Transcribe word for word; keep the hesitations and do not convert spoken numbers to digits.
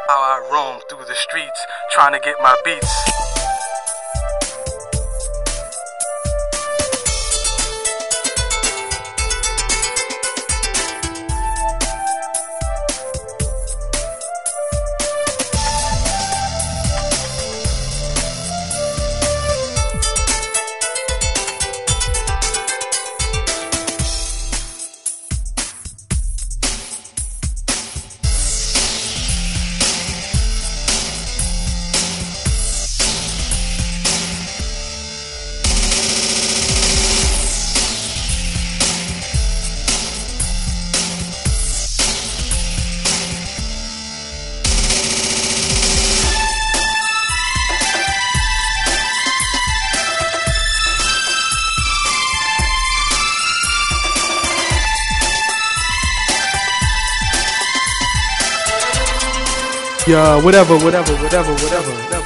How I roam through the streets trying to get my beats. Yeah, whatever, whatever, whatever, whatever.